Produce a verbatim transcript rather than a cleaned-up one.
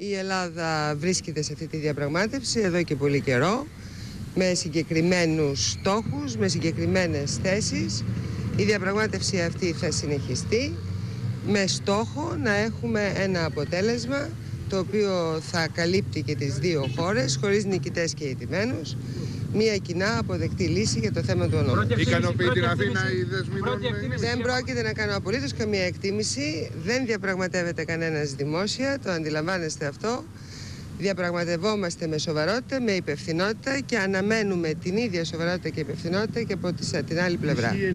Η Ελλάδα βρίσκεται σε αυτή τη διαπραγμάτευση εδώ και πολύ καιρό, με συγκεκριμένους στόχους, με συγκεκριμένες θέσεις. Η διαπραγμάτευση αυτή θα συνεχιστεί με στόχο να έχουμε ένα αποτέλεσμα το οποίο θα καλύπτει και τις δύο χώρες, χωρίς νικητές και ηττημένους, μια κοινά αποδεκτή λύση για το θέμα του ονόματος. Ικανοποιεί την Αθήνα η δεσμή των... Δεν πρόκειται να κάνω απολύτως καμία εκτίμηση, δεν διαπραγματεύεται κανένας δημόσια, το αντιλαμβάνεστε αυτό. Διαπραγματευόμαστε με σοβαρότητα, με υπευθυνότητα και αναμένουμε την ίδια σοβαρότητα και υπευθυνότητα και από την άλλη πλευρά.